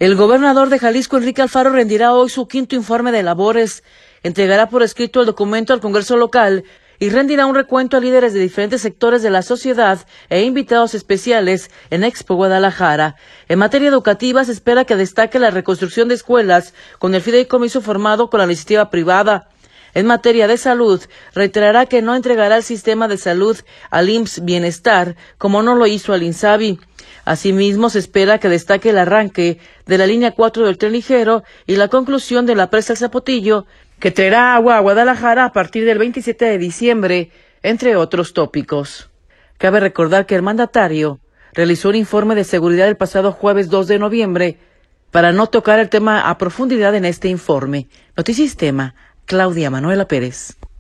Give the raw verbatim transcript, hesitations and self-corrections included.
El gobernador de Jalisco, Enrique Alfaro, rendirá hoy su quinto informe de labores, entregará por escrito el documento al Congreso local y rendirá un recuento a líderes de diferentes sectores de la sociedad e invitados especiales en Expo Guadalajara. En materia educativa, se espera que destaque la reconstrucción de escuelas con el fideicomiso formado con la iniciativa privada. En materia de salud, reiterará que no entregará el sistema de salud al I M S S Bienestar, como no lo hizo al INSABI. Asimismo, se espera que destaque el arranque de la línea cuatro del tren ligero y la conclusión de la presa El Zapotillo, que traerá agua a Guadalajara a partir del veintisiete de diciembre, entre otros tópicos. Cabe recordar que el mandatario realizó un informe de seguridad el pasado jueves dos de noviembre para no tocar el tema a profundidad en este informe. Notisistema, Claudia Manuela Pérez.